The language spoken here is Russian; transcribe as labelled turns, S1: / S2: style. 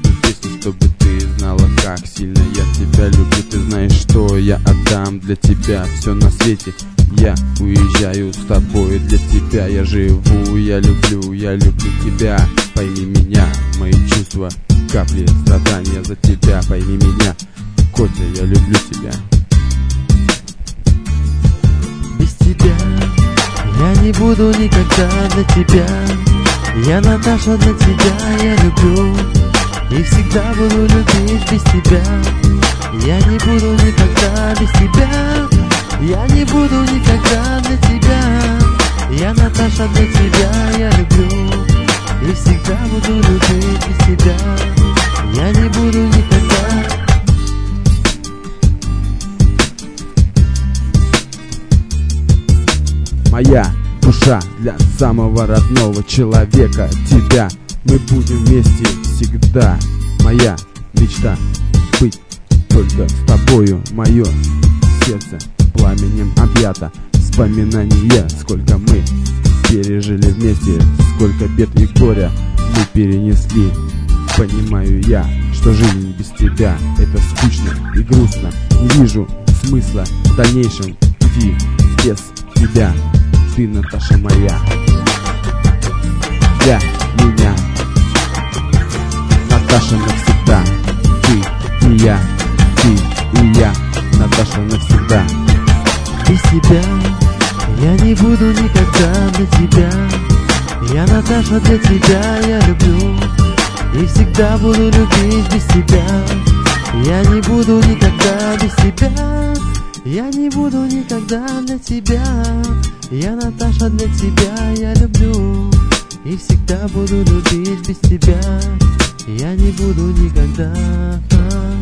S1: эту песню, чтобы ты знала, как сильно я тебя люблю. Ты знаешь, что я отдам для тебя все на свете. Я уезжаю с тобой, для тебя я живу. Я люблю тебя. Пойми меня, мои чувства, капли страдания за тебя. Пойми меня, Котя, я люблю тебя.
S2: Без тебя я не буду никогда для тебя. Я, Наташа, для тебя я люблю и всегда буду любить без тебя. Я не буду никогда без тебя. Я не буду никогда для тебя. Я, Наташа, для тебя я люблю и всегда буду любить без тебя. Я не буду никогда.
S1: Моя душа для самого родного человека, тебя. Мы будем вместе всегда. Моя мечта быть только с тобою. Мое сердце пламенем объято. Вспоминания, сколько мы пережили вместе, сколько бед и горя мы перенесли. Понимаю я, что жизнь без тебя это скучно и грустно. Не вижу смысла в дальнейшем пути без тебя. Ты, Наташа, моя, для меня. Наташа навсегда. Ты и я, ты и я. Наташа навсегда.
S2: Без тебя я не буду никогда для тебя. Я, Наташа, для тебя я люблю и всегда буду любить без тебя. Я не буду никогда без тебя. Я не буду никогда для тебя. Я, Наташа, для тебя я люблю и всегда буду любить без тебя. Я не буду никогда.